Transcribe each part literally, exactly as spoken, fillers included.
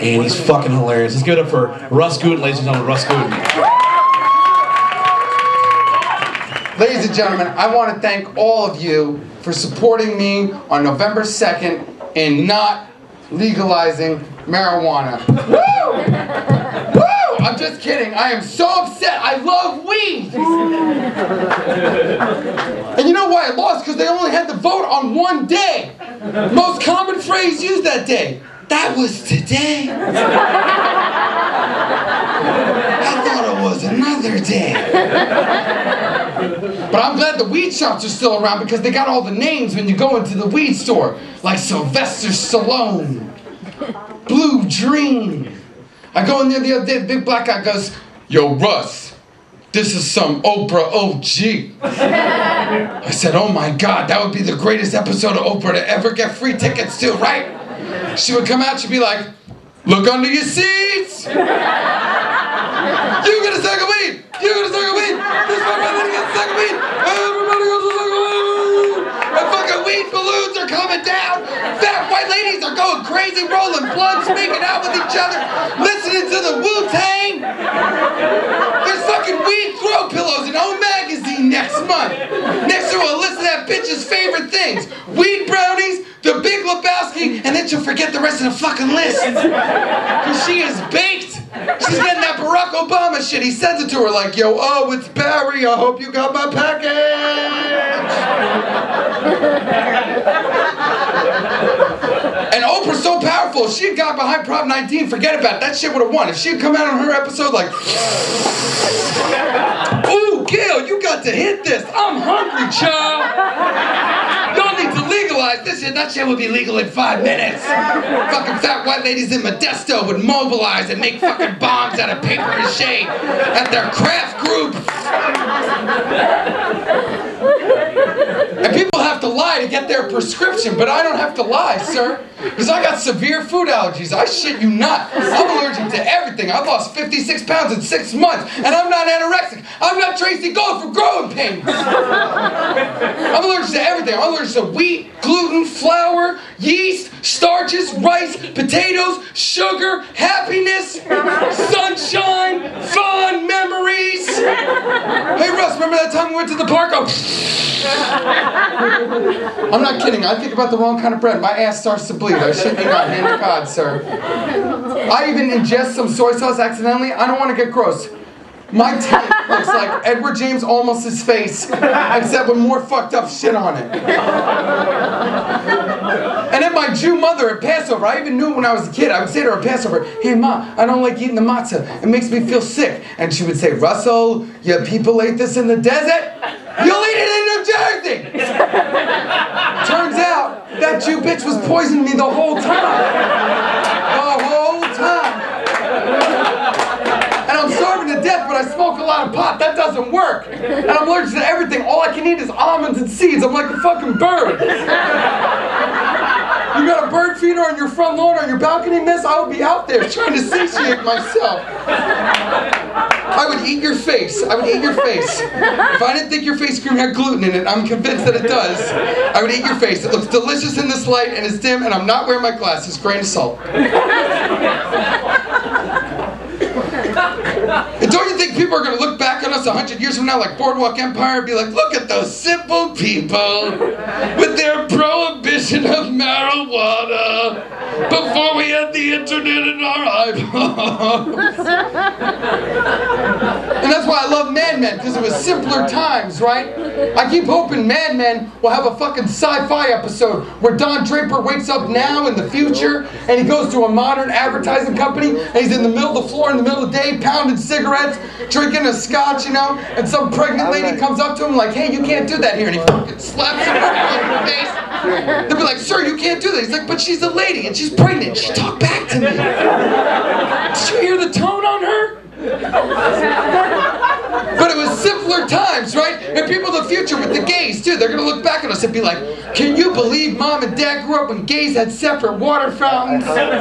and he's fucking hilarious. Let's give it up for Russ Gooden, ladies and gentlemen, Russ Gooden. Ladies and gentlemen, I want to thank all of you for supporting me on November second in not legalizing marijuana. Woo! Woo! I'm just kidding. I am so upset. I love weed. And you know why I lost? Because they only had the vote on one day. Most common phrase used that day. That was today. I thought it was another day. But I'm glad the weed shops are still around because they got all the names when you go into the weed store. Like Sylvester Stallone, Blue Dream. I go in there the other day, the big black guy goes, "Yo, Russ, this is some Oprah O G." I said, "Oh my God, that would be the greatest episode of Oprah to ever get free tickets to, right?" She would come out, she'd be like, "Look under your seats. You get a sack of weed. You get a sack of weed. This fucking lady gets a sack of weed. Everybody gets a sack of weed. And fucking weed balloons are coming down. Fat white ladies are going crazy, rolling blunts, making out with each other, listening to the Wu-Tang. There's fucking weed throw pillows in O Magazine next month. Next to a list of that bitch's favorite things. Weed brownies, The Big Lebowski, and then she'll forget the rest of the fucking list. Because she is baked. She's getting that Barack Obama shit. He sends it to her like, "Yo, oh, it's Barry. I hope you got my package." And Oprah's so powerful, if she had got behind Prop nineteen, forget about it. That shit would have won. If she had come out on her episode like, "Ooh, Gail, you got to hit this. I'm hungry, child. Y'all need to legalize this shit." That shit would be legal in five minutes. Fucking fat white ladies in Modesto would mobilize and make fucking bombs out of paper mache at their craft group. And people have to lie to get their prescription, but I don't have to lie, sir. Because I got severe food allergies. I shit you not. I'm allergic to everything. I lost fifty-six pounds in six months, and I'm not anorexic. I'm not Tracy Gold for growing pains. I'm allergic to everything. I'm allergic to wheat, gluten, flour, yeast, starches, rice, potatoes, sugar, happiness, sunshine, fun memories. Hey, Russ, remember that time we went to the park? Oh, I'm not kidding. I think about the wrong kind of bread. My ass starts to bleed. I shit you not. Hand to God, sir. I even ingest some soy sauce accidentally. I don't want to get gross. My teeth looks like Edward James Olmos's face, except with more fucked up shit on it. And then my Jew mother at Passover, I even knew it when I was a kid. I would say to her at Passover, "Hey, Ma, I don't like eating the matzah. It makes me feel sick." And she would say, "Russell, your people ate this in the desert? You'll eat it in New Jersey!" Turns out, that Jew bitch was poisoning me the whole time. The whole time. And I'm starving to death, but I smoke a lot of pot. That doesn't work. And I'm allergic to everything. All I can eat is almonds and seeds. I'm like a fucking bird. You got a bird feeder on your front lawn or on your balcony, miss? I would be out there trying to satiate myself. I would eat your face. I would eat your face. If I didn't think your face cream had gluten in it, I'm convinced that it does. I would eat your face. It looks delicious in this light and it's dim and I'm not wearing my glasses. Grain of salt. And don't you think people are going to look back on us a hundred years from now like Boardwalk Empire and be like, "Look at those simple people with their prohibition of marijuana before we had the internet in our iPhones." And that's why I love Mad Men, because it was simpler times, right? I keep hoping Mad Men will have a fucking sci-fi episode where Don Draper wakes up now in the future and he goes to a modern advertising company and he's in the middle of the floor in the middle of the day pounding cigarettes, drinking a scotch, you know, and some pregnant lady comes up to him like, "Hey, you can't do that here," and he fucking slaps him in the face. They'll be like, "Sir, you can't do that." He's like, "But she's a lady and she's pregnant. She talked back to me." Did you hear the tone on her? But it was simpler times, right? And people in the future with the gays, too, they're going to look back at us and be like, "Can you believe Mom and Dad grew up when gays had separate water fountains?"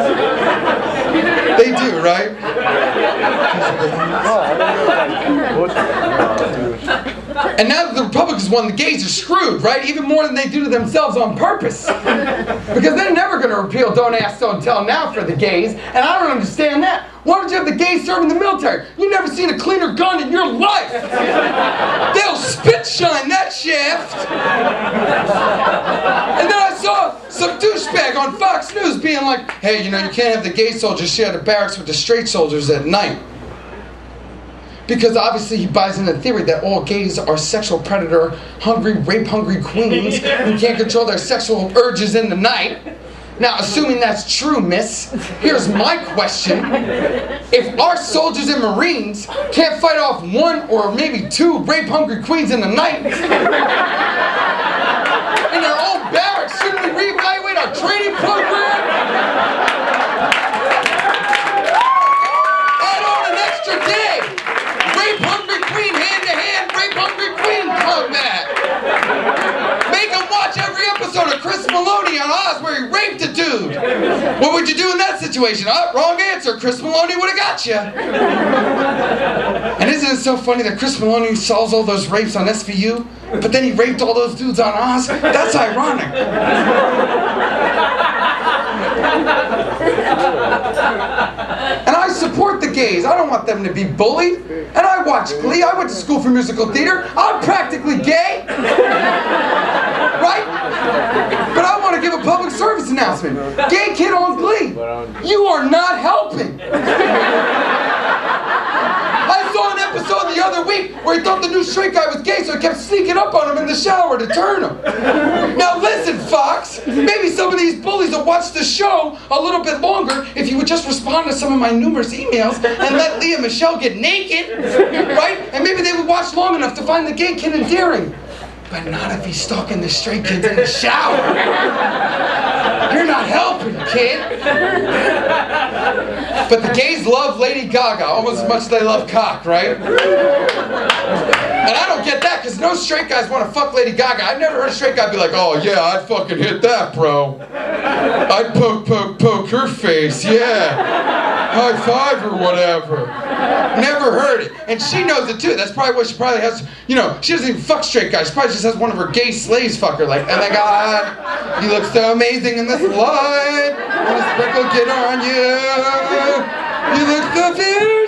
They do, right? And now that the Republicans won, the gays are screwed, right? Even more than they do to themselves on purpose. Because they're never going to repeal Don't Ask, Don't Tell now for the gays. And I don't understand that. Why would you have the gays serving the military? You've never seen a cleaner gun in your life. They'll spit shine that shaft. And then I saw some douchebag on Fox News being like, hey, you know, you can't have the gay soldiers share the barracks with the straight soldiers at night. Because obviously he buys into the theory that all gays are sexual predator, hungry, rape-hungry queens who can't control their sexual urges in the night. Now, assuming that's true, miss, here's my question. If our soldiers and Marines can't fight off one or maybe two rape-hungry queens in the night, in their own barracks, shouldn't we reevaluate our training program? Add on an extra day. Rape-hungry queen, hand-to-hand, rape-hungry queen combat. Make them watch every episode of Chris Maloney on Oz where he raped a dude. What would you do in that situation? Oh, wrong answer. Chris Maloney would have got you. And isn't it so funny that Chris Maloney solves all those rapes on S V U, but then he raped all those dudes on Oz? That's ironic. And I support the gays. I don't want them to be bullied. And I watch Glee. I went to school for musical theater. I'm practically gay. Right? But I want to give a public service announcement. Gay kid on Glee. You are not helping. I saw an episode the other week where he thought the new straight guy was gay, so he kept sneaking up on him in the shower to turn him. Now listen, Fox, maybe some of these bullies will watch the show a little bit longer if you would just respond to some of my numerous emails and let Leah Michelle get naked, right? And maybe they would watch long enough to find the gay kid endearing. But not if he's stalking the straight kids in the shower. You're not helping, kid. But the gays love Lady Gaga almost as much as they love cock, right? And I don't get that, because no straight guys want to fuck Lady Gaga. I've never heard a straight guy be like, oh yeah, I'd fucking hit that, bro. I'd poke, poke, poke her face, yeah. High five or whatever. Never heard it. And she knows it too. That's probably what she probably has, you know, she doesn't even fuck straight guys. She probably just has one of her gay slaves fuck her like, oh my God, you look so amazing in this light. When a sprinkle get on you, you look so beautiful.